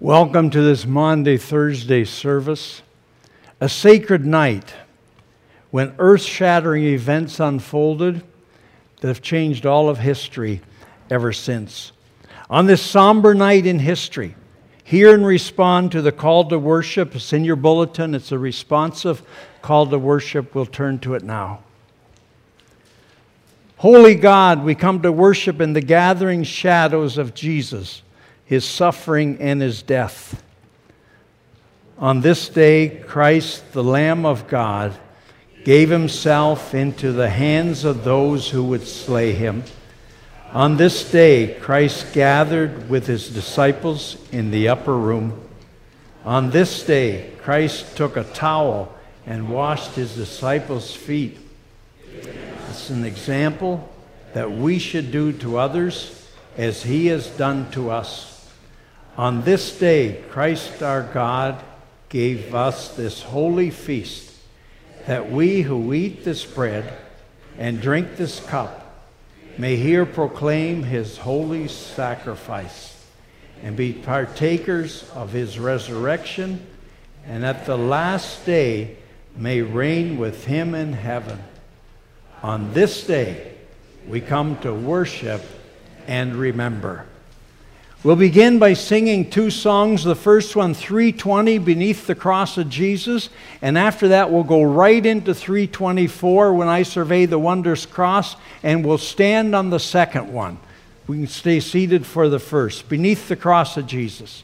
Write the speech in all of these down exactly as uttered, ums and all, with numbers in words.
Welcome to this Maundy Thursday service, a sacred night when earth-shattering events unfolded that have changed all of history ever since. On this somber night in history, hear and respond to the call to worship. It's in your bulletin. It's a responsive call to worship. We'll turn to it now. Holy God, we come to worship in the gathering shadows of Jesus, His suffering and His death. On this day, Christ, the Lamb of God, gave Himself into the hands of those who would slay Him. On this day, Christ gathered with His disciples in the upper room. On this day, Christ took a towel and washed His disciples' feet. It's an example that we should do to others as He has done to us. On this day, Christ our God gave us this holy feast, that we who eat this bread and drink this cup may here proclaim His holy sacrifice and be partakers of His resurrection, and at the last day may reign with Him in heaven. On this day, we come to worship and remember. We'll begin by singing two songs. The first one, three twenty, Beneath the Cross of Jesus. And after that, we'll go right into three twenty-four, When I Survey the Wondrous Cross. And we'll stand on the second one. We can stay seated for the first. Beneath the Cross of Jesus.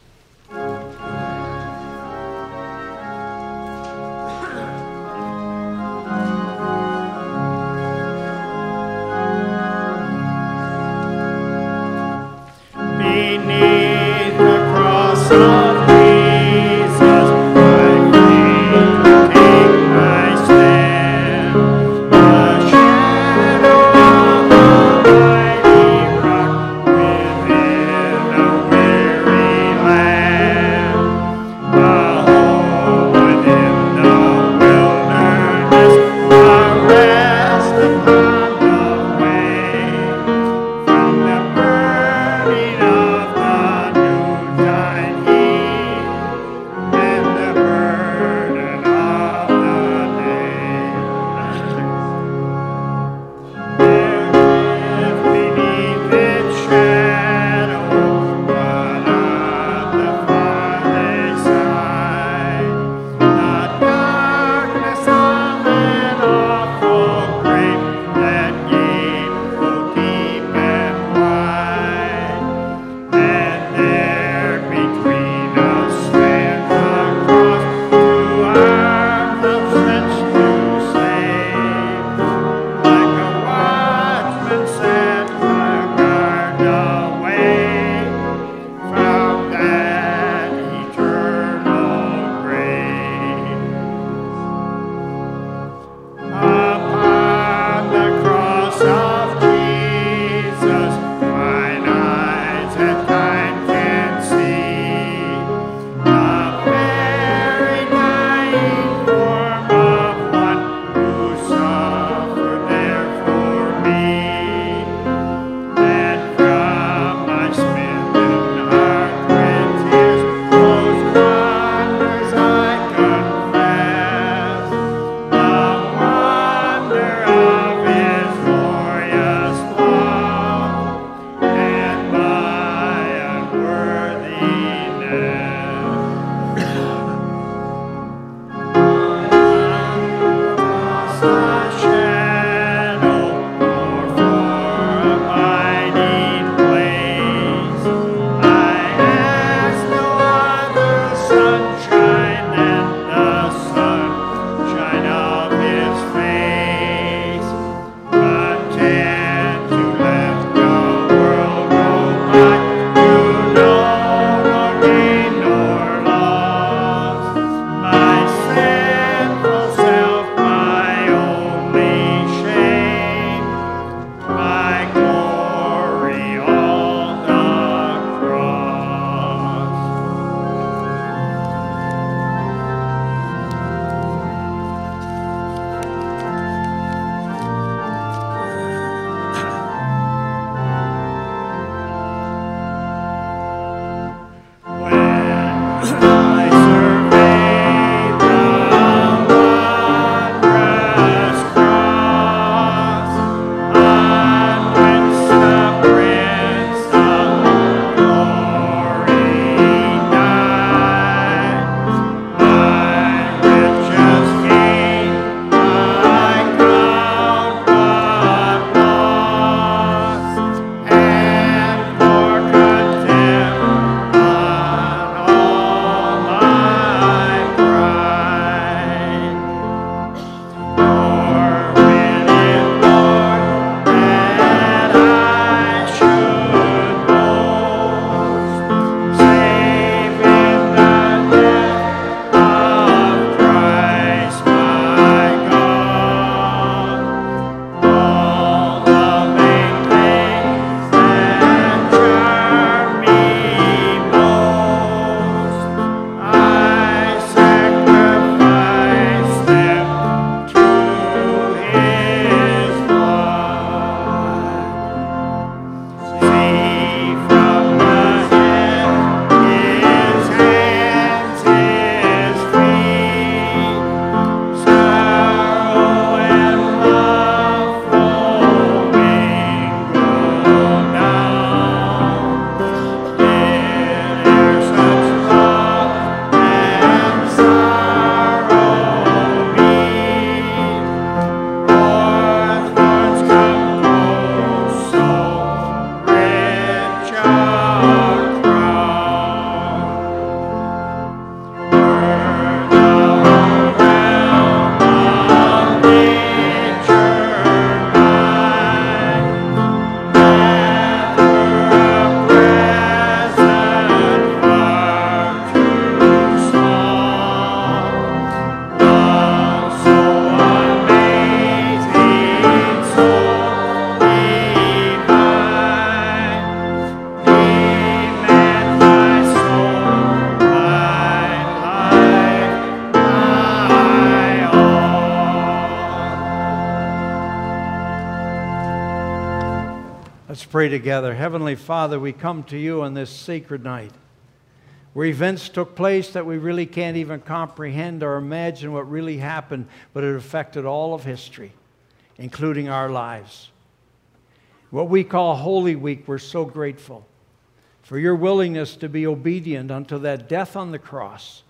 Let's pray together. Heavenly Father, we come to you on this sacred night where events took place that we really can't even comprehend or imagine what really happened, but it affected all of history, including our lives. What we call Holy Week, we're so grateful for your willingness to be obedient unto that death on the cross,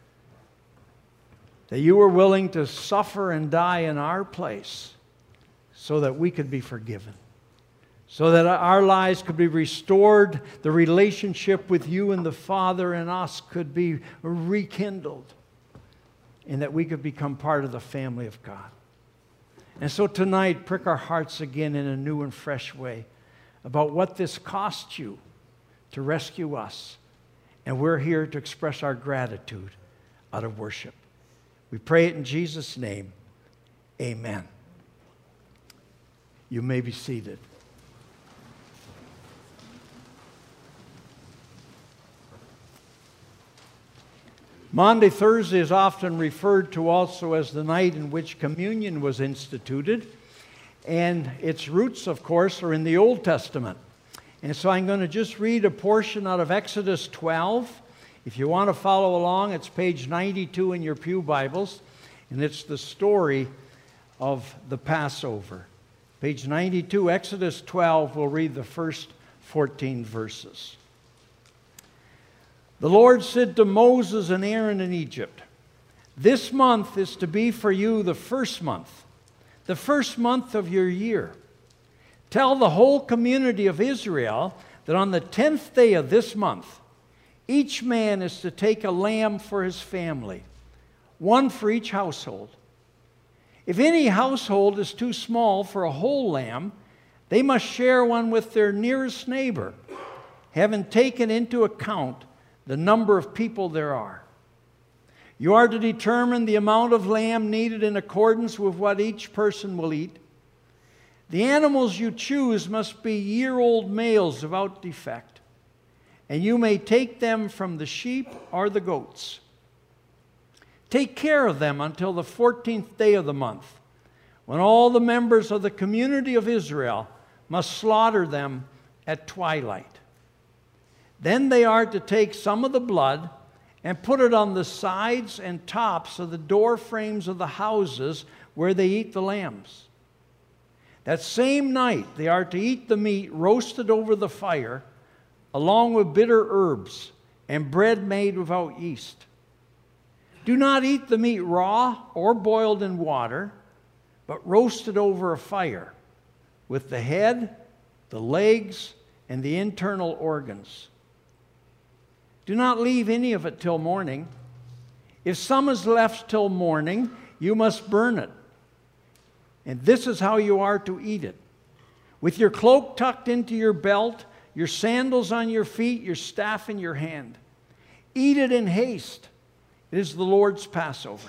that you were willing to suffer and die in our place so that we could be forgiven, so that our lives could be restored, the relationship with you and the Father and us could be rekindled, and that we could become part of the family of God. And so tonight, prick our hearts again in a new and fresh way about what this cost you to rescue us. And we're here to express our gratitude out of worship. We pray it in Jesus' name. Amen. You may be seated. Maundy Thursday is often referred to also as the night in which communion was instituted. And its roots, of course, are in the Old Testament. And so I'm going to just read a portion out of Exodus twelve. If you want to follow along, it's page ninety-two in your pew Bibles. And it's the story of the Passover. Page ninety-two, Exodus twelve, we'll read the first fourteen verses. The Lord said to Moses and Aaron in Egypt, "This month is to be for you the first month, the first month of your year. Tell the whole community of Israel that on the tenth day of this month, each man is to take a lamb for his family, one for each household. If any household is too small for a whole lamb, they must share one with their nearest neighbor, having taken into account the number of people there are. You are to determine the amount of lamb needed in accordance with what each person will eat. The animals you choose must be year-old males without defect, and you may take them from the sheep or the goats. Take care of them until the fourteenth day of the month, when all the members of the community of Israel must slaughter them at twilight. Then they are to take some of the blood and put it on the sides and tops of the door frames of the houses where they eat the lambs. That same night they are to eat the meat roasted over the fire, along with bitter herbs and bread made without yeast. Do not eat the meat raw or boiled in water, but roasted over a fire, with the head, the legs, and the internal organs. Do not leave any of it till morning. If some is left till morning, you must burn it. And this is how you are to eat it: with your cloak tucked into your belt, your sandals on your feet, your staff in your hand. Eat it in haste. It is the Lord's Passover.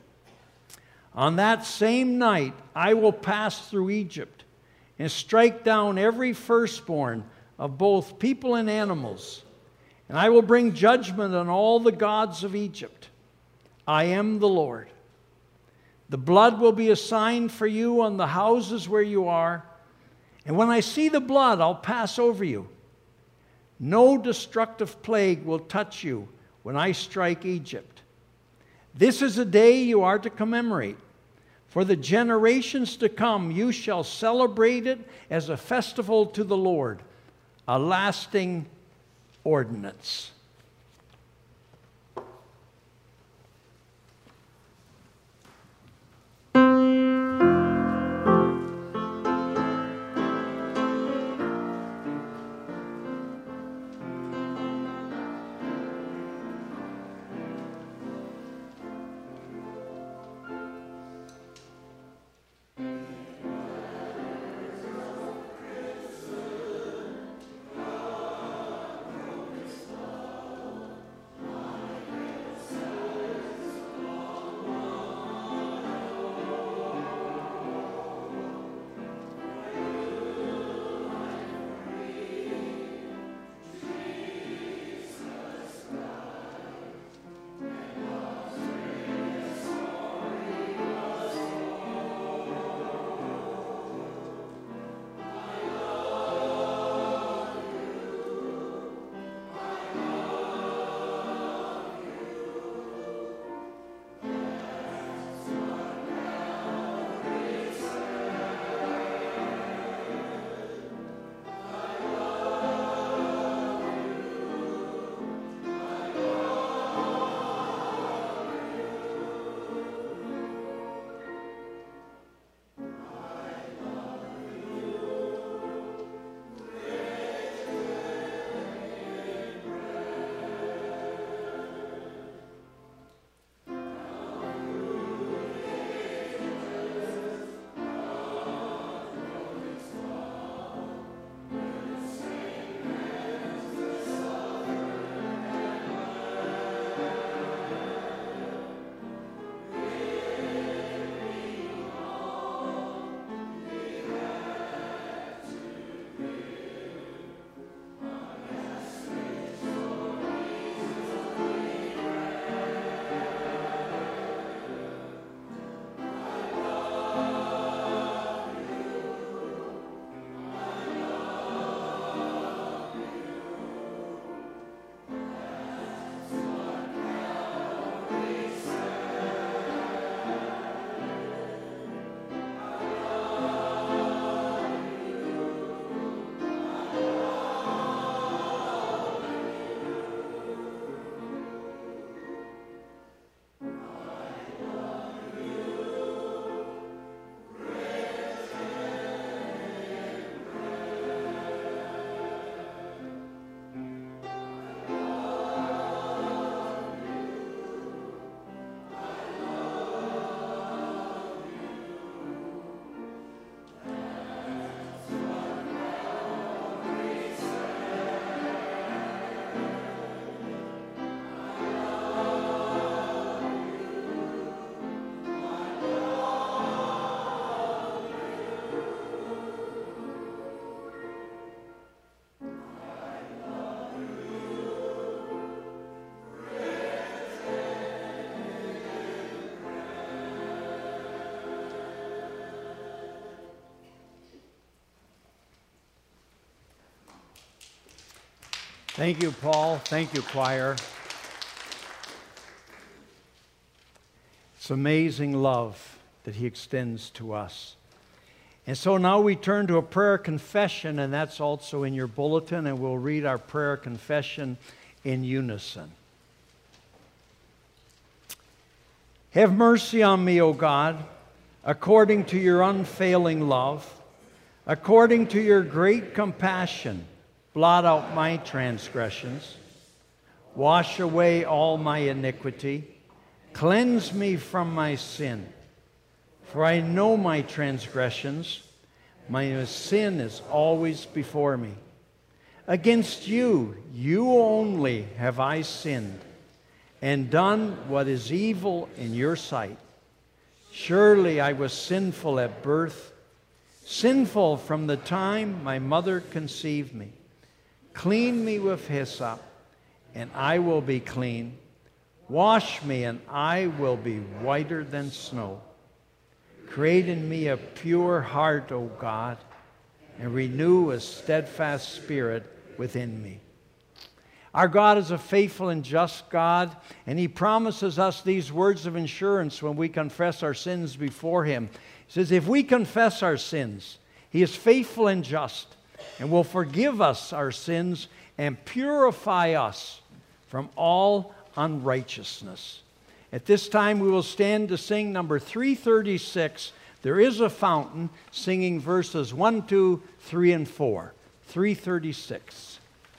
On that same night, I will pass through Egypt and strike down every firstborn of both people and animals. And I will bring judgment on all the gods of Egypt. I am the Lord. The blood will be a sign for you on the houses where you are. And when I see the blood, I'll pass over you. No destructive plague will touch you when I strike Egypt. This is a day you are to commemorate. For the generations to come, you shall celebrate it as a festival to the Lord, a lasting ordinance." Thank you, Paul. Thank you, choir. It's amazing love that he extends to us. And so now we turn to a prayer confession, and that's also in your bulletin, and we'll read our prayer confession in unison. Have mercy on me, O God, according to your unfailing love, according to your great compassion. Blot out my transgressions. Wash away all my iniquity. Cleanse me from my sin. For I know my transgressions. My sin is always before me. Against you, you only have I sinned, and done what is evil in your sight. Surely I was sinful at birth, sinful from the time my mother conceived me. Clean me with hyssop, and I will be clean. Wash me, and I will be whiter than snow. Create in me a pure heart, O God, and renew a steadfast spirit within me. Our God is a faithful and just God, and He promises us these words of assurance when we confess our sins before Him. He says, if we confess our sins, He is faithful and just, and will forgive us our sins and purify us from all unrighteousness. At this time, we will stand to sing number three thirty-six, There is a Fountain, singing verses one, two, three, and four. three thirty-six.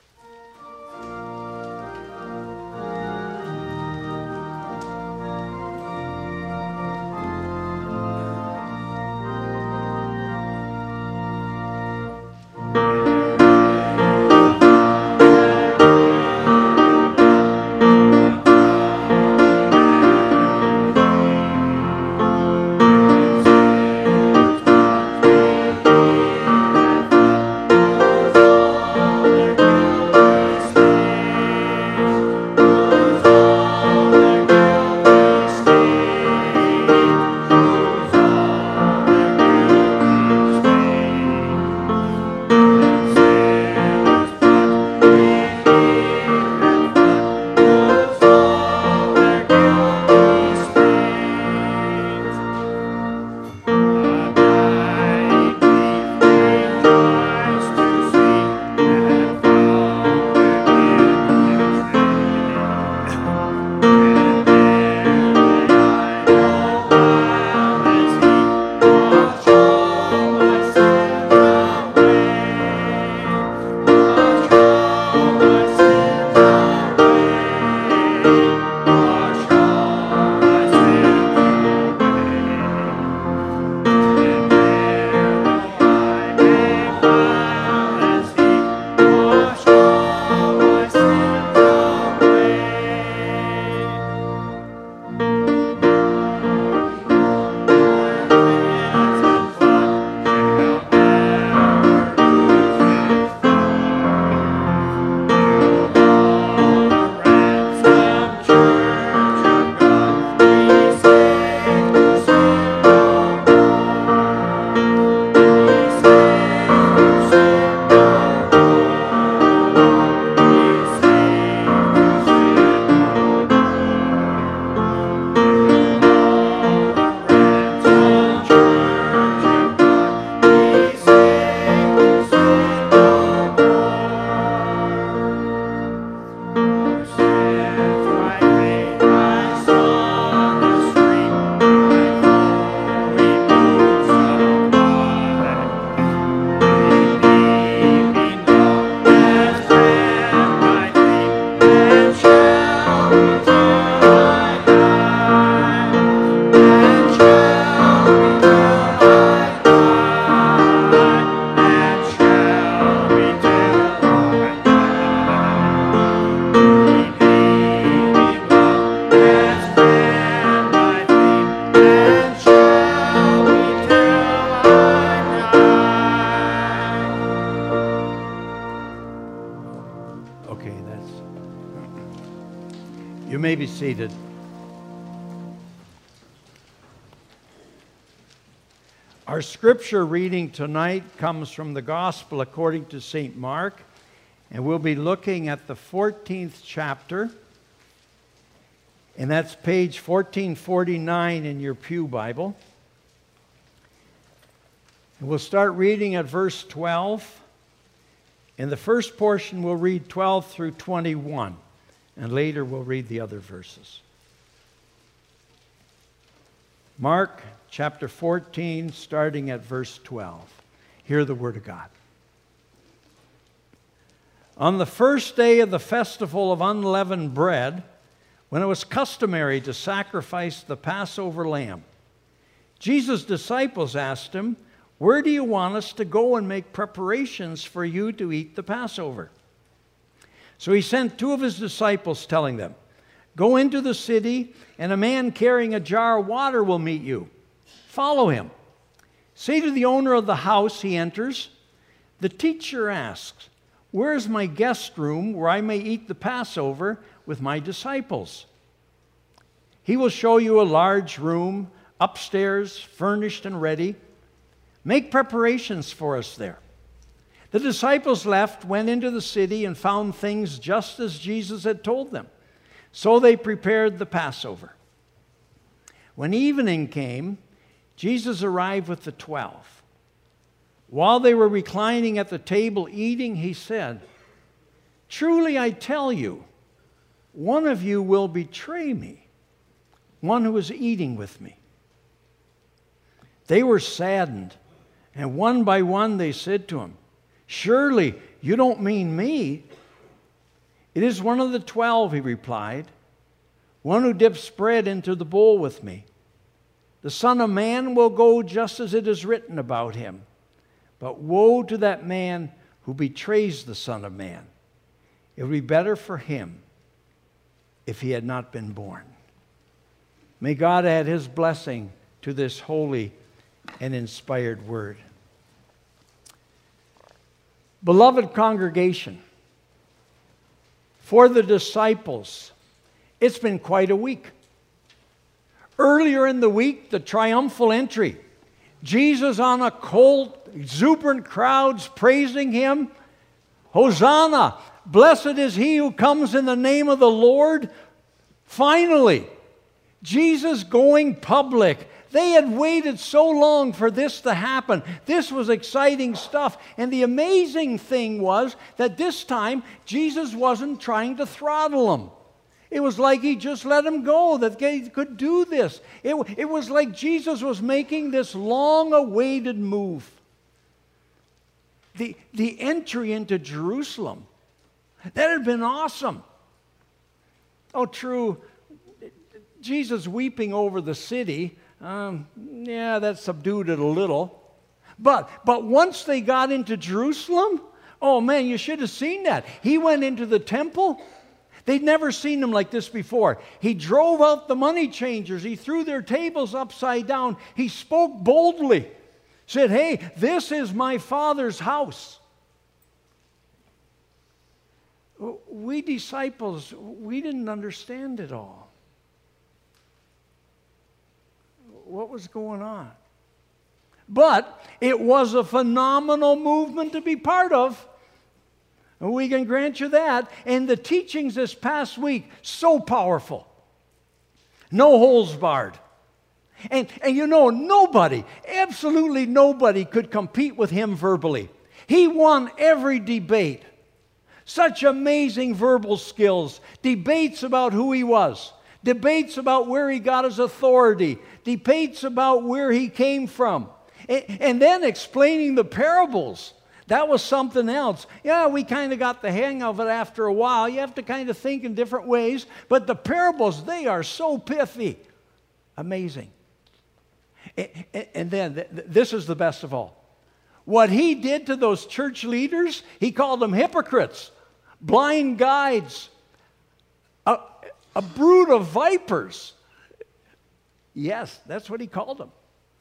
You may be seated. Our scripture reading tonight comes from the Gospel according to Saint Mark, And we'll be looking at the fourteenth chapter. And that's page fourteen forty-nine in your pew Bible. And we'll start reading at verse twelve. In the first portion, we'll read twelve through twenty-one. And later, we'll read the other verses. Mark chapter fourteen, starting at verse twelve. Hear the word of God. On the first day of the festival of unleavened bread, when it was customary to sacrifice the Passover lamb, Jesus' disciples asked him, "Where do you want us to go and make preparations for you to eat the Passover?" So he sent two of his disciples, telling them, "Go into the city, and a man carrying a jar of water will meet you. Follow him. Say to the owner of the house he enters, 'The teacher asks, where is my guest room where I may eat the Passover with my disciples?' He will show you a large room, upstairs, furnished and ready. Make preparations for us there." The disciples left, went into the city, and found things just as Jesus had told them. So they prepared the Passover. When evening came, Jesus arrived with the twelve. While they were reclining at the table eating, he said, "Truly I tell you, one of you will betray me, one who is eating with me." They were saddened, and one by one they said to him, "Surely you don't mean me?" "It is one of the twelve," he replied, "one who dips bread into the bowl with me. The Son of Man will go just as it is written about him. But woe to that man who betrays the Son of Man. It would be better for him if he had not been born." May God add his blessing to this holy and inspired word. Beloved congregation, for the disciples, it's been quite a week. Earlier in the week, the triumphal entry. Jesus on a colt, exuberant crowds praising him. Hosanna! Blessed is he who comes in the name of the Lord. Finally, Jesus going public. They had waited so long for this to happen. This was exciting stuff. And the amazing thing was that this time, Jesus wasn't trying to throttle them. It was like he just let them go, that they could do this. It, it was like Jesus was making this long-awaited move. The, the entry into Jerusalem, that had been awesome. Oh, true, Jesus weeping over the city, um, yeah, that subdued it a little. But, but once they got into Jerusalem, oh man, you should have seen that. He went into the temple. They'd never seen him like this before. He drove out the money changers. He threw their tables upside down. He spoke boldly. Said, "Hey, this is my Father's house." We disciples, we didn't understand it all. What was going on? But it was a phenomenal movement to be part of. We can grant you that. And the teachings this past week, so powerful. No holes barred. And, and you know, nobody, absolutely nobody could compete with him verbally. He won every debate. Such amazing verbal skills. Debates about who he was. Debates about where he got his authority. Debates about where he came from. And, and then explaining the parables. That was something else. Yeah, we kind of got the hang of it after a while. You have to kind of think in different ways. But the parables, they are so pithy. Amazing. And then, this is the best of all. What he did to those church leaders, he called them hypocrites, blind guides, a, a brood of vipers. Yes, that's what he called them.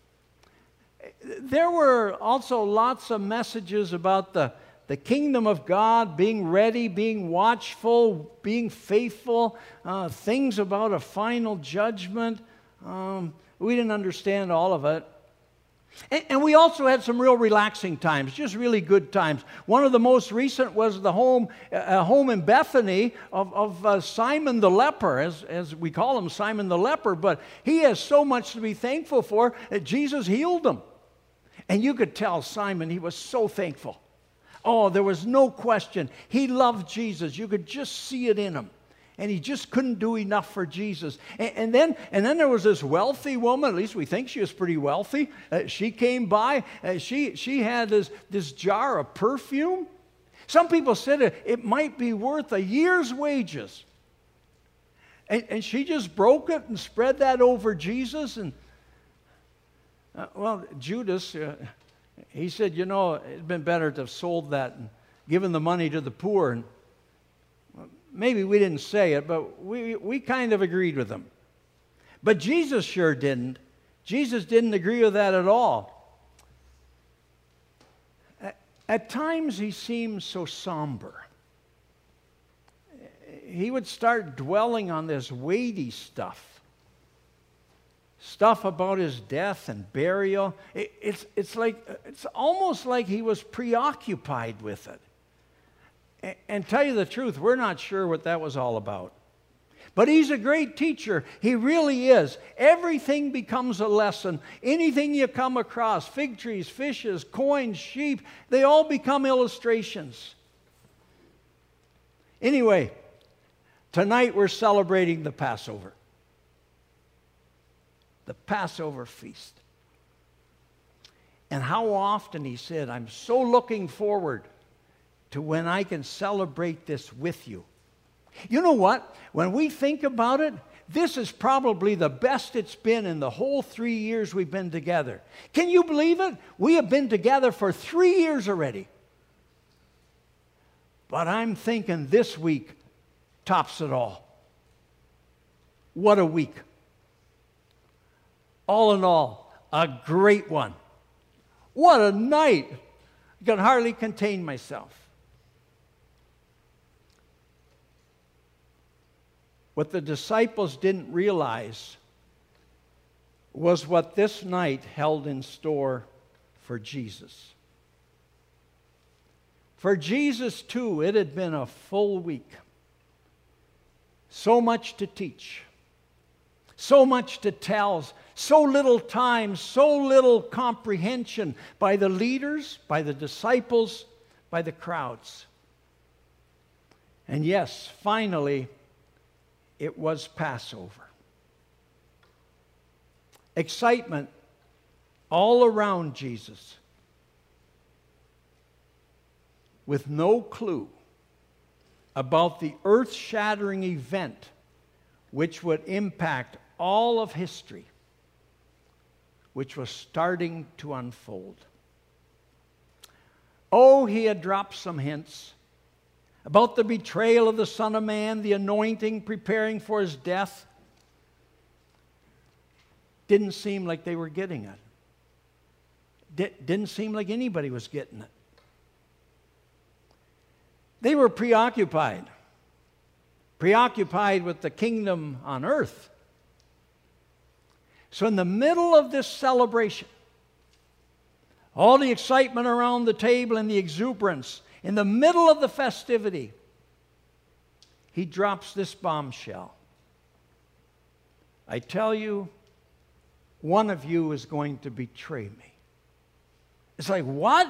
There were also lots of messages about the, the kingdom of God, being ready, being watchful, being faithful, uh, things about a final judgment. Um, we didn't understand all of it. And, and we also had some real relaxing times, just really good times. One of the most recent was the home, uh, home in Bethany of, of uh, Simon the leper, as, as we call him, Simon the leper. But he has so much to be thankful for that Jesus healed him. And you could tell Simon, he was so thankful. Oh, there was no question. He loved Jesus. You could just see it in him. And he just couldn't do enough for Jesus. And, and, then, and then there was this wealthy woman, at least we think she was pretty wealthy. Uh, she came by. Uh, she, she had this, this jar of perfume. Some people said it, it might be worth a year's wages. And, and she just broke it and spread that over Jesus. And, uh, well, Judas, uh, he said, you know, it'd been better to have sold that and given the money to the poor. And maybe we didn't say it, but we, we kind of agreed with him. But Jesus sure didn't. Jesus didn't agree with that at all. At, at times he seemed so somber. He would start dwelling on this weighty stuff. Stuff about his death and burial. It, it's, it's, like, it's almost like he was preoccupied with it. And tell you the truth, we're not sure what that was all about. But he's a great teacher. He really is. Everything becomes a lesson. Anything you come across, fig trees, fishes, coins, sheep, they all become illustrations. Anyway, tonight we're celebrating the Passover. The Passover feast. And how often he said, I'm so looking forward to when I can celebrate this with you. You know what? When we think about it, this is probably the best it's been in the whole three years we've been together. Can you believe it? We have been together for three years already. But I'm thinking this week tops it all. What a week. All in all, a great one. What a night. I can hardly contain myself. What the disciples didn't realize was what this night held in store for Jesus. For Jesus, too, it had been a full week. So much to teach, so much to tell, so little time, so little comprehension by the leaders, by the disciples, by the crowds. And yes, finally, it was Passover. Excitement all around Jesus, with no clue about the earth-shattering event which would impact all of history, which was starting to unfold. Oh, he had dropped some hints about the betrayal of the Son of Man, the anointing, preparing for his death. Didn't seem like they were getting it. D- didn't seem like anybody was getting it. They were preoccupied. Preoccupied with the kingdom on earth. So in the middle of this celebration, all the excitement around the table and the exuberance, in the middle of the festivity, he drops this bombshell. I tell you, one of you is going to betray me. It's like, what?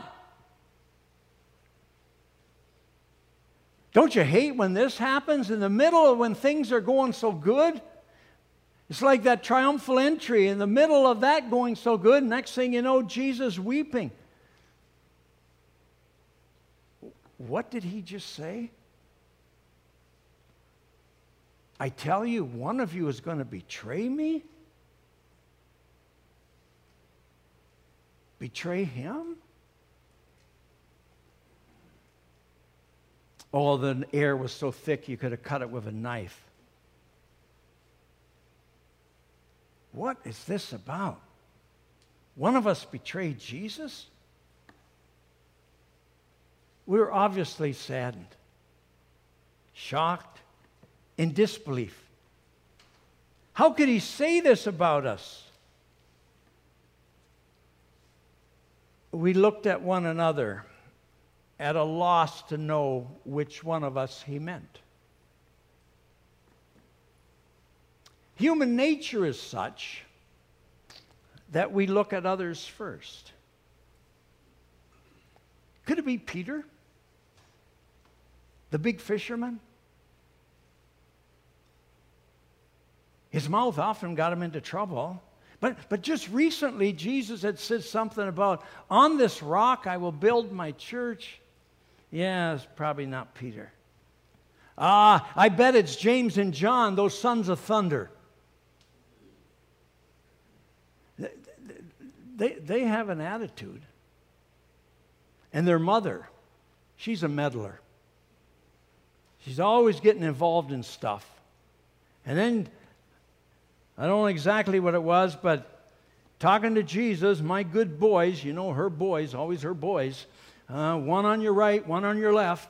Don't you hate when this happens in the middle of when things are going so good? It's like that triumphal entry in the middle of that going so good. Next thing you know, Jesus weeping. What did he just say? I tell you, one of you is going to betray me? Betray him? Oh, the air was so thick you could have cut it with a knife. What is this about? One of us betrayed Jesus? We were obviously saddened, shocked, in disbelief. How could he say this about us? we looked at one another at a loss to know which one of us he meant. Human nature is such that we look at others first. Could it be Peter, the big fisherman? His mouth often got him into trouble. But, but just recently, Jesus had said something about, on this rock I will build my church. Yeah, it's probably not Peter. Ah, I bet it's James and John, those sons of thunder. They, they have an attitude. And their mother, she's a meddler. She's always getting involved in stuff. And then, I don't know exactly what it was, but talking to Jesus, my good boys, you know her boys, always her boys, uh, one on your right, one on your left.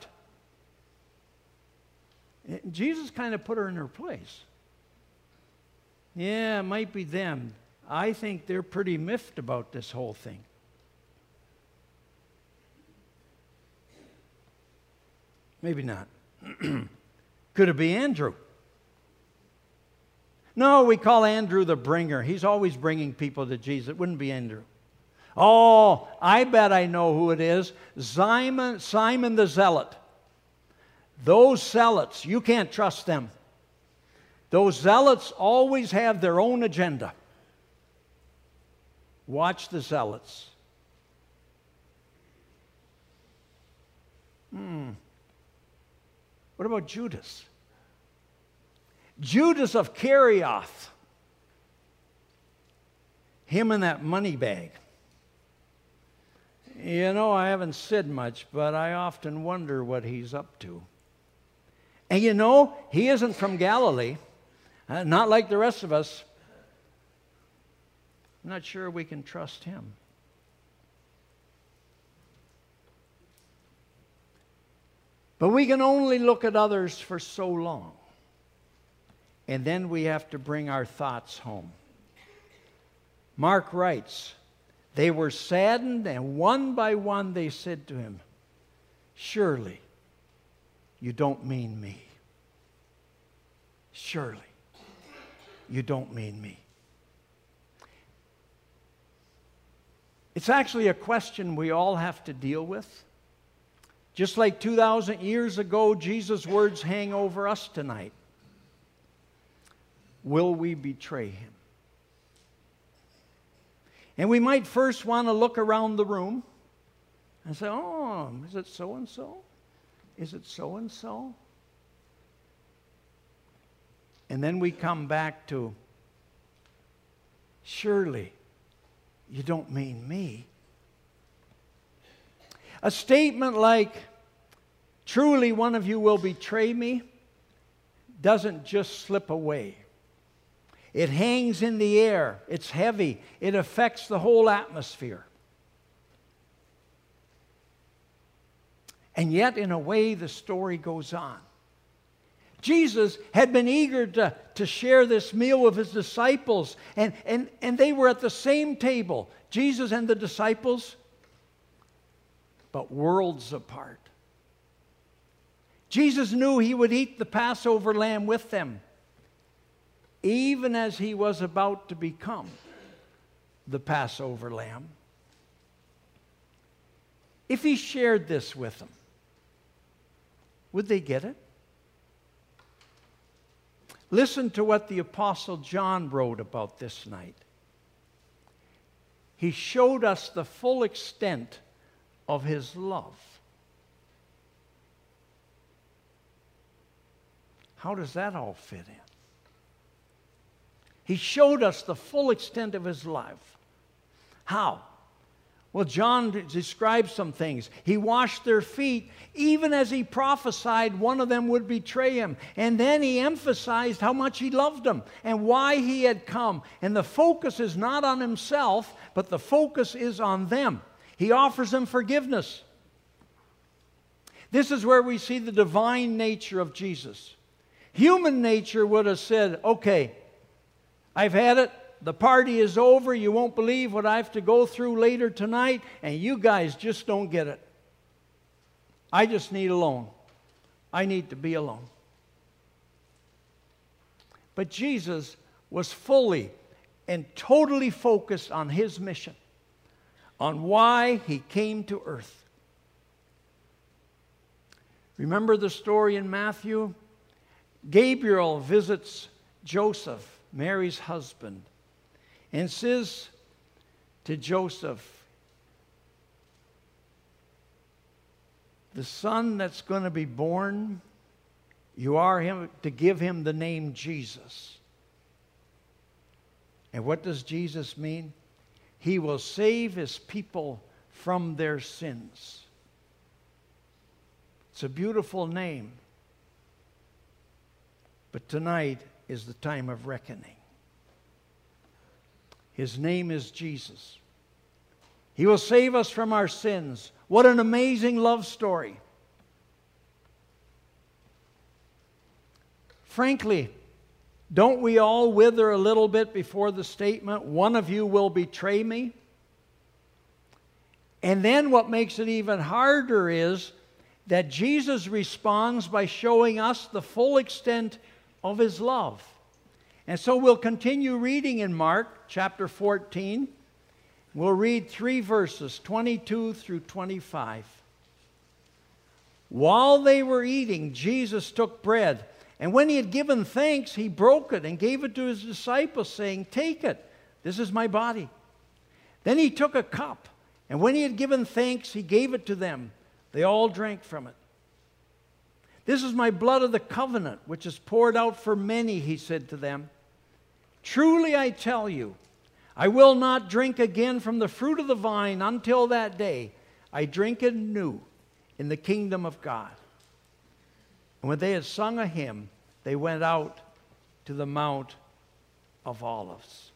And Jesus kind of put her in her place. Yeah, it might be them. I think they're pretty miffed about this whole thing. Maybe not. Could it be Andrew? No, we call Andrew the bringer. He's always bringing people to Jesus. It wouldn't be Andrew. Oh, I bet I know who it is. Simon, Simon the Zealot. Those zealots, you can't trust them. Those zealots always have their own agenda. Watch the zealots. Hmm. What about Judas? Judas of Kerioth. Him in that money bag. You know, I haven't said much, but I often wonder what he's up to. And you know, he isn't from Galilee. Uh, not like the rest of us. I'm not sure we can trust him. But we can only look at others for so long. And then we have to bring our thoughts home. Mark writes, they were saddened, and one by one they said to him, surely you don't mean me. Surely you don't mean me. It's actually a question we all have to deal with. Just like two thousand years ago, Jesus' words hang over us tonight. Will we betray him? And we might first want to look around the room and say, oh, is it so-and-so? Is it so-and-so? And then we come back to, surely you don't mean me. A statement like, truly one of you will betray me, doesn't just slip away. It hangs in the air. It's heavy. It affects the whole atmosphere. And yet, in a way, the story goes on. Jesus had been eager to, to share this meal with his disciples, and, and, and they were at the same table, Jesus and the disciples, but worlds apart. Jesus knew he would eat the Passover lamb with them, even as he was about to become the Passover lamb. If he shared this with them, would they get it? Listen to what the Apostle John wrote about this night. He showed us the full extent of his love. How does that all fit in? He showed us the full extent of his life. How? Well, John describes some things. He washed their feet, even as he prophesied one of them would betray him. And then he emphasized how much he loved them and why he had come. And the focus is not on himself, but the focus is on them. He offers them forgiveness. This is where we see the divine nature of Jesus. Human nature would have said, okay, I've had it. the party is over. You won't believe what I have to go through later tonight, and you guys just don't get it. I just need alone. I need to be alone. But Jesus was fully and totally focused on his mission, on why he came to earth. Remember the story in Matthew? Gabriel visits Joseph, Mary's husband, and says to Joseph, the son that's going to be born, you are him to give him the name Jesus. And what does Jesus mean? He will save his people from their sins. It's a beautiful name. But tonight is the time of reckoning. His name is Jesus. He will save us from our sins. What an amazing love story. Frankly, don't we all wither a little bit before the statement, one of you will betray me? And then what makes it even harder is that Jesus responds by showing us the full extent of his love. And so we'll continue reading in Mark chapter fourteen. We'll read three verses, twenty-two through twenty-five. While they were eating, Jesus took bread, and when he had given thanks, he broke it and gave it to his disciples, saying, "Take it, this is my body." Then he took a cup, and when he had given thanks, he gave it to them. They all drank from it. "This is my blood of the covenant, which is poured out for many," he said to them. "Truly I tell you, I will not drink again from the fruit of the vine until that day I drink it new in the kingdom of God." And when they had sung a hymn, they went out to the Mount of Olives.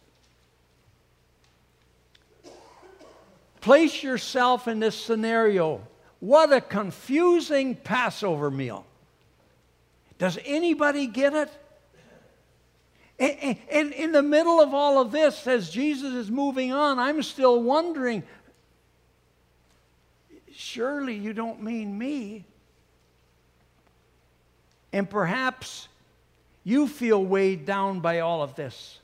Place yourself in this scenario. What a confusing Passover meal. Does anybody get it? And, and in the middle of all of this, as Jesus is moving on, I'm still wondering, surely you don't mean me. And perhaps you feel weighed down by all of this.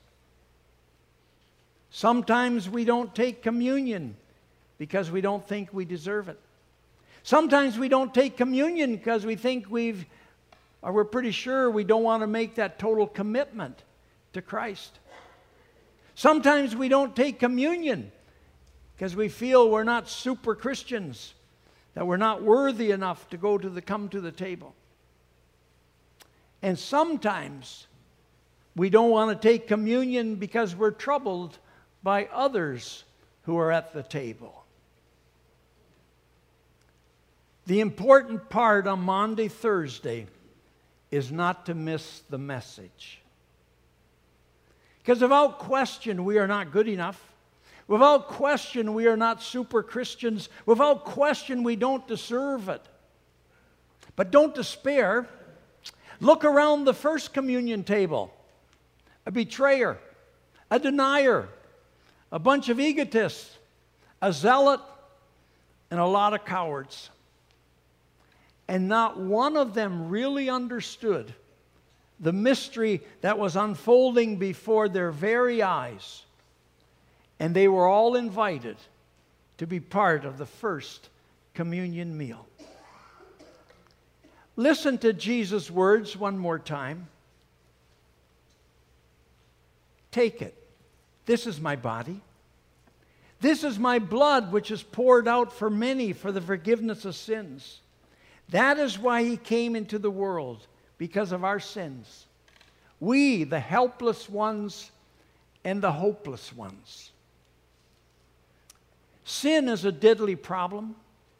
Sometimes we don't take communion because we don't think we deserve it. Sometimes we don't take communion because we think we've, or we're pretty sure we don't want to make that total commitment to Christ. Sometimes we don't take communion because we feel we're not super Christians, that we're not worthy enough to go to the come to the table. And sometimes we don't want to take communion because we're troubled by others who are at the table. The important part on Maundy, Thursday is not to miss the message. Because without question, we are not good enough. Without question, we are not super Christians. Without question, we don't deserve it. But don't despair. Look around the first communion table. A betrayer, a denier, a bunch of egotists, a zealot, and a lot of cowards. And not one of them really understood the mystery that was unfolding before their very eyes. And they were all invited to be part of the first communion meal. Listen to Jesus' words one more time. Take it. This is my body. This is my blood, which is poured out for many for the forgiveness of sins. That is why he came into the world, because of our sins. We, the helpless ones and the hopeless ones. Sin is a deadly problem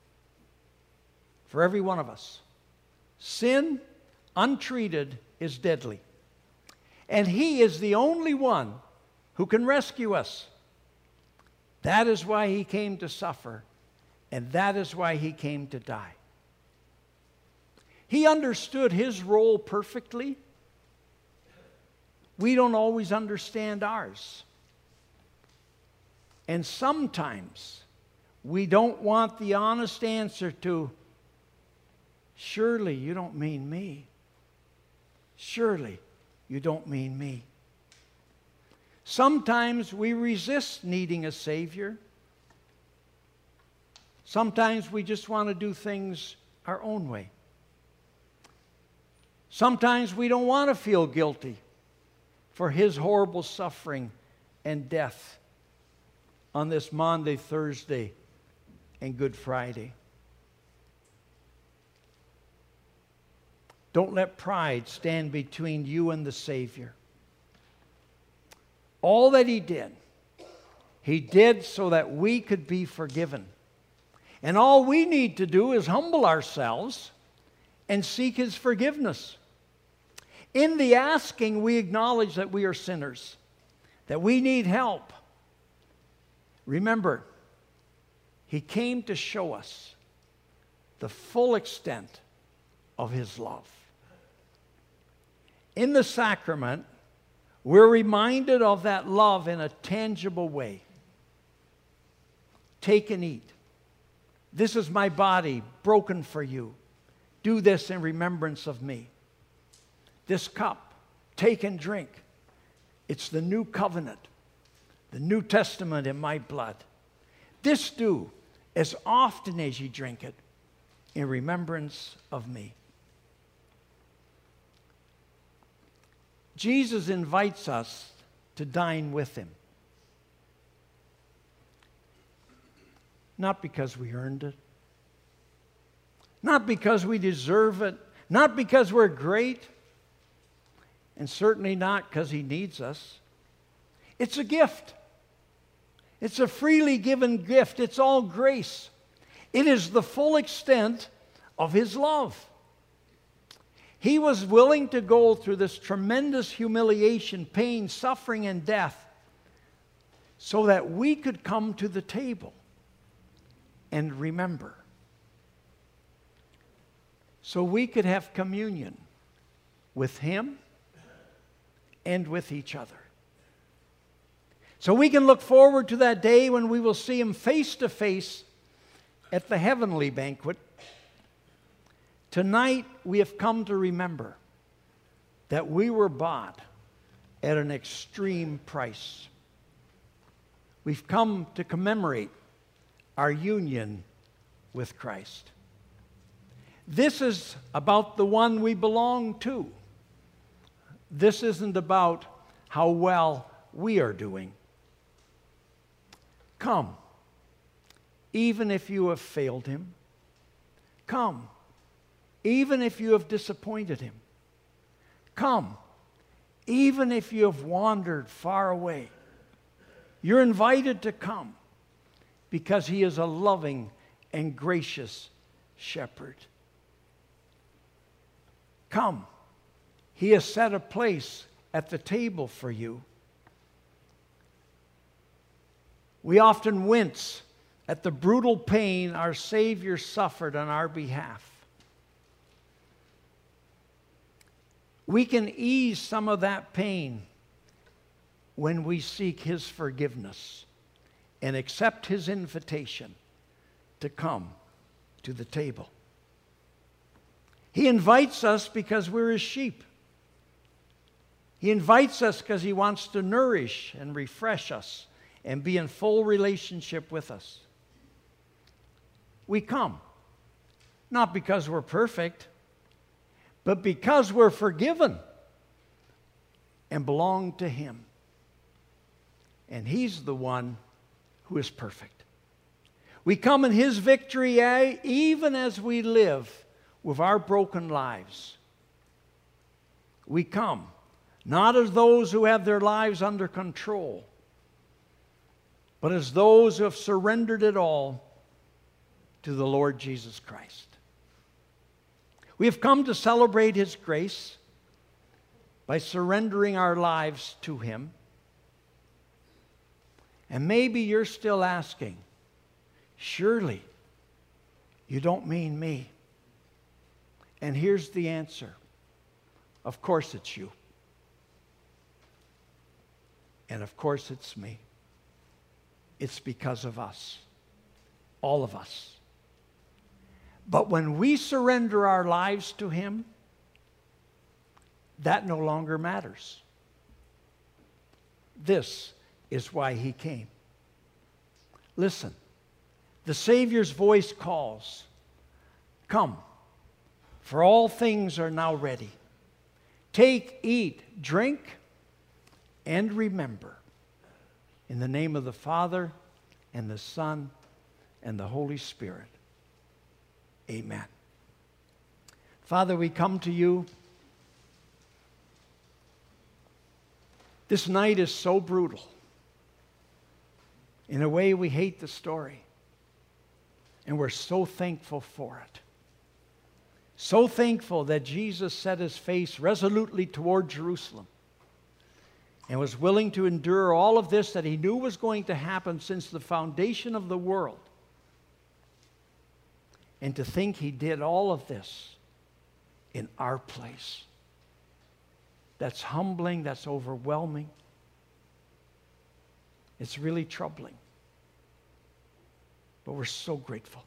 for every one of us. Sin, untreated, is deadly. And he is the only one who can rescue us. That is why he came to suffer, and that is why he came to die. He understood his role perfectly. We don't always understand ours. And sometimes we don't want the honest answer to, surely you don't mean me. Surely you don't mean me. Sometimes we resist needing a Savior. Sometimes we just want to do things our own way. Sometimes we don't want to feel guilty for His horrible suffering and death on this Maundy, Thursday, and Good Friday. Don't let pride stand between you and the Savior. All that He did, He did so that we could be forgiven. And all we need to do is humble ourselves and seek His forgiveness. In the asking, we acknowledge that we are sinners, that we need help. Remember, He came to show us the full extent of His love. In the sacrament, we're reminded of that love in a tangible way. Take and eat. This is my body broken for you. Do this in remembrance of me. This cup, take and drink. It's the new covenant, the New Testament in my blood. This do as often as you drink it in remembrance of me. Jesus invites us to dine with Him. Not because we earned it. Not because we deserve it. Not because we're great. And certainly not because He needs us. It's a gift. It's a freely given gift. It's all grace. It is the full extent of His love. He was willing to go through this tremendous humiliation, pain, suffering, and death so that we could come to the table and remember. So we could have communion with Him and with each other. So we can look forward to that day when we will see Him face to face at the heavenly banquet. Tonight we have come to remember that we were bought at an extreme price. We've come to commemorate our union with Christ. This is about the one we belong to. This isn't about how well we are doing. Come, even if you have failed Him. Come, even if you have disappointed Him. Come, even if you have wandered far away. You're invited to come because He is a loving and gracious shepherd. Come, He has set a place at the table for you. We often wince at the brutal pain our Savior suffered on our behalf. We can ease some of that pain when we seek His forgiveness and accept His invitation to come to the table. He invites us because we're His sheep. He invites us because He wants to nourish and refresh us and be in full relationship with us. We come, not because we're perfect, but because we're forgiven and belong to Him. And He's the one who is perfect. We come in His victory even as we live with our broken lives. We come not as those who have their lives under control, but as those who have surrendered it all to the Lord Jesus Christ. We have come to celebrate His grace by surrendering our lives to Him. And maybe you're still asking, surely you don't mean me. And here's the answer. Of course it's you. And of course it's me. it's because of us. All of us. But when we surrender our lives to Him, that no longer matters. This is why He came. Listen, the Savior's voice calls, "Come, for all things are now ready. Take, eat, drink, and remember." In the name of the Father, and the Son, and the Holy Spirit. Amen. Father, we come to You. This night is so brutal. In a way, we hate the story. And we're so thankful for it. So thankful that Jesus set His face resolutely toward Jerusalem and was willing to endure all of this that He knew was going to happen since the foundation of the world. And to think He did all of this in our place. That's humbling, that's overwhelming. It's really troubling. But we're so grateful.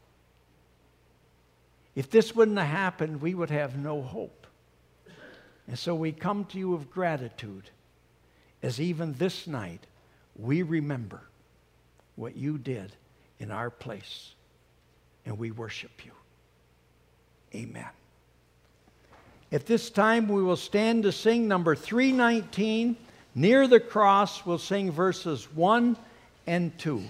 If this wouldn't have happened, we would have no hope. And so we come to You with gratitude, as even this night we remember what You did in our place, and we worship You. Amen. At this time, we will stand to sing number three nineteen, Near the Cross. We'll sing verses one and two.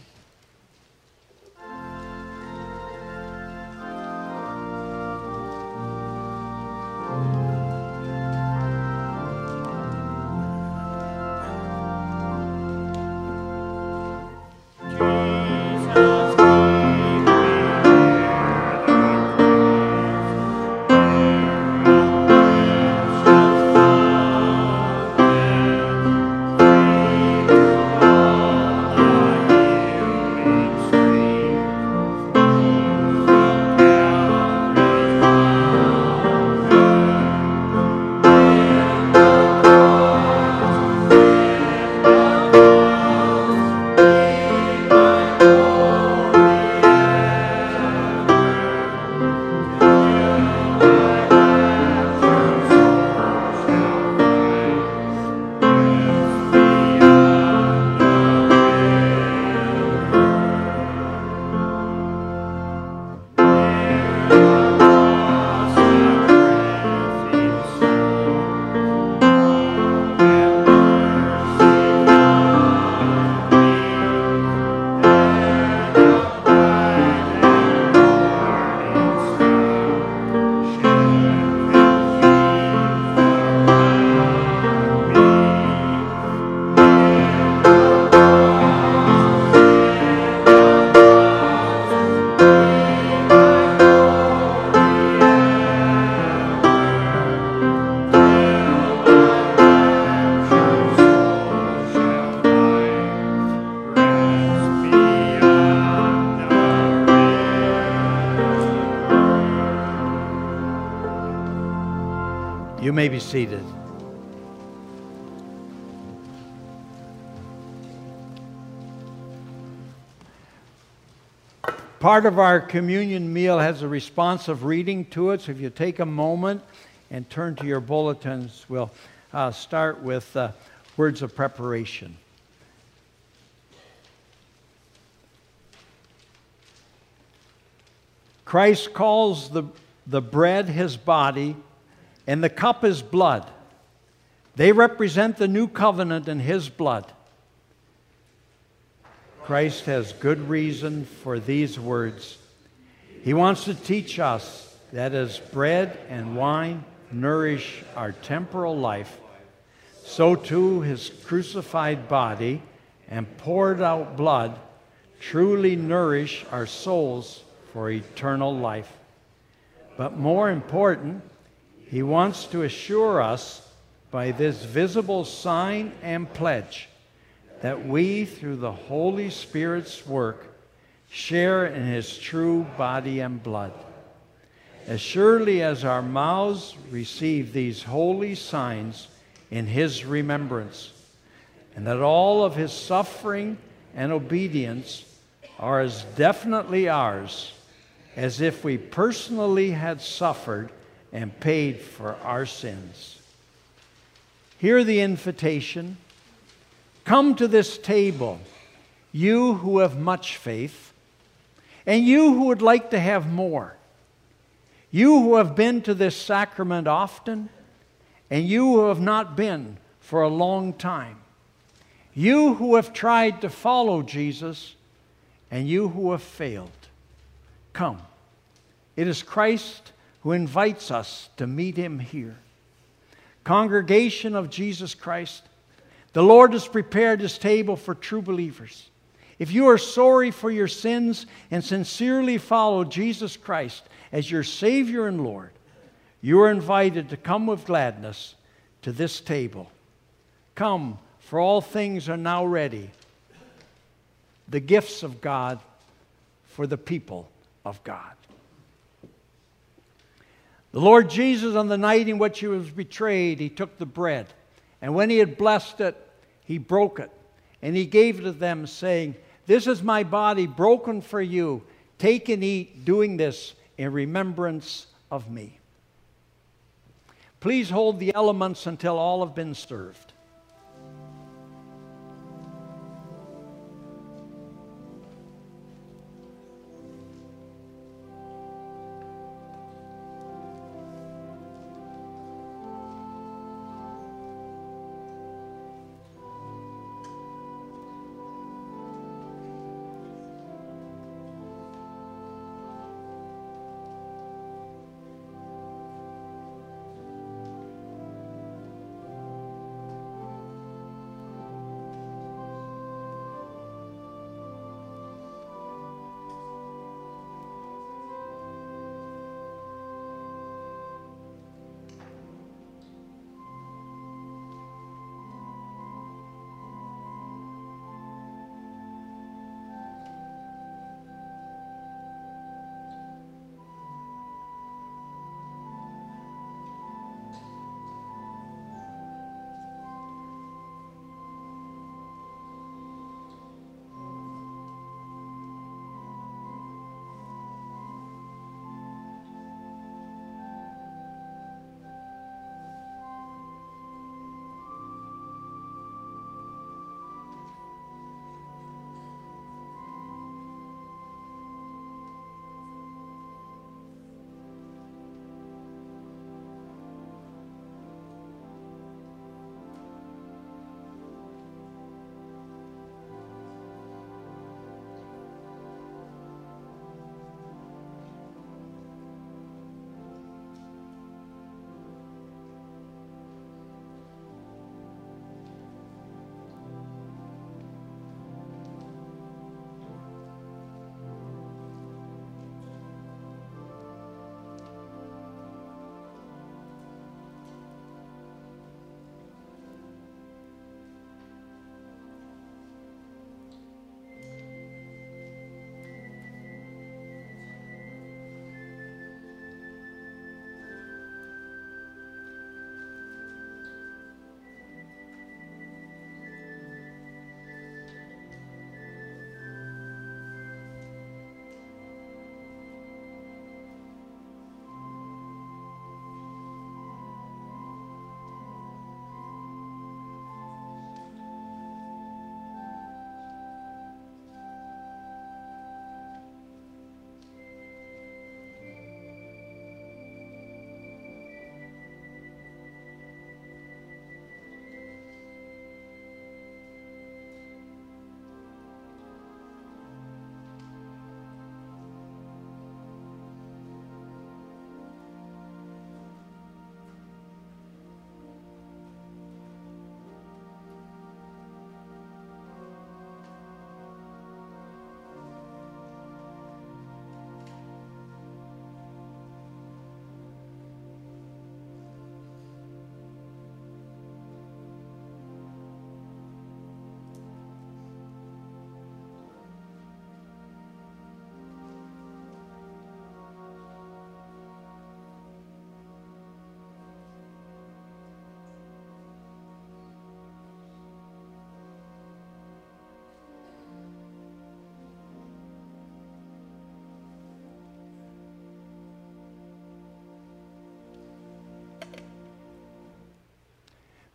You may be seated. Part of our communion meal has a responsive reading to it, so if you take a moment and turn to your bulletins, we'll uh, start with uh, words of preparation. Christ calls the, the bread His body and the cup His blood. They represent the new covenant in His blood. Christ has good reason for these words. He wants to teach us that as bread and wine nourish our temporal life, so too His crucified body and poured out blood truly nourish our souls for eternal life. But more important, He wants to assure us by this visible sign and pledge that we, through the Holy Spirit's work, share in His true body and blood. As surely as our mouths receive these holy signs in His remembrance, and that all of His suffering and obedience are as definitely ours as if we personally had suffered and paid for our sins. Hear the invitation. Come to this table, you who have much faith, and you who would like to have more. You who have been to this sacrament often, and you who have not been for a long time. You who have tried to follow Jesus, and you who have failed. Come. It is Christ who invites us to meet Him here. Congregation of Jesus Christ, the Lord has prepared His table for true believers. If you are sorry for your sins and sincerely follow Jesus Christ as your Savior and Lord, you are invited to come with gladness to this table. Come, for all things are now ready. The gifts of God for the people of God. The Lord Jesus, on the night in which He was betrayed, He took the bread, and when He had blessed it, He broke it, and He gave it to them, saying, "This is my body broken for you. Take and eat, doing this in remembrance of me." Please hold the elements until all have been served.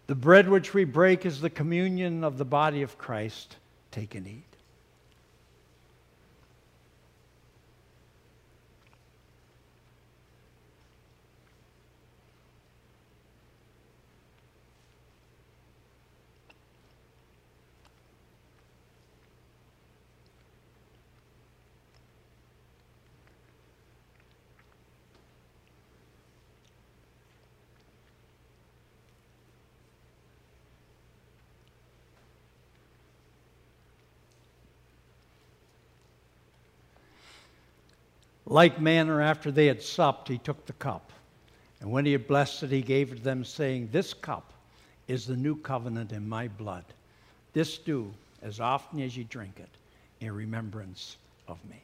The bread which we break is the communion of the body of Christ. Take and eat. Like manner, after they had supped, he took the cup. And when he had blessed it, he gave it to them, saying, "This cup is the new covenant in my blood. This do as often as you drink it in remembrance of me."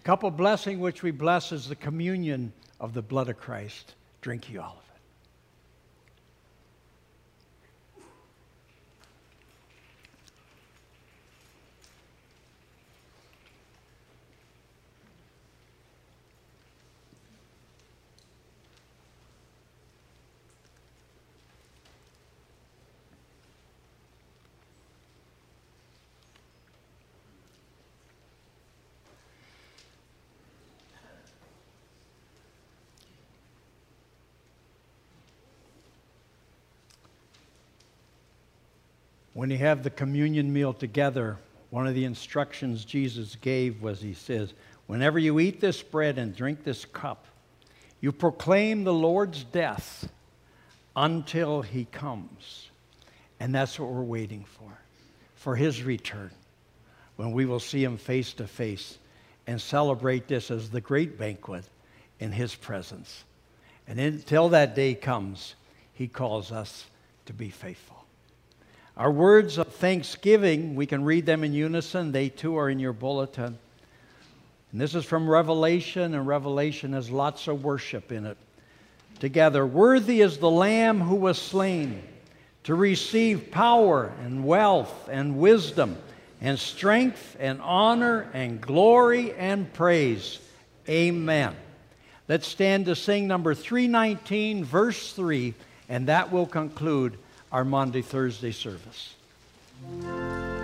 cup of blessing which we bless is the communion of the blood of Christ. Drink ye all of it. When you have the communion meal together, one of the instructions Jesus gave was, he says, whenever you eat this bread and drink this cup, you proclaim the Lord's death until he comes. And that's what we're waiting for, for his return, when we will see him face to face and celebrate this as the great banquet in his presence. And until that day comes, he calls us to be faithful. Our words of thanksgiving, we can read them in unison. They too are in your bulletin. And this is from Revelation, and Revelation has lots of worship in it. Together, worthy is the Lamb who was slain to receive power and wealth and wisdom and strength and honor and glory and praise. Amen. Let's stand to sing number three nineteen, verse three, and that will conclude our Maundy Thursday service.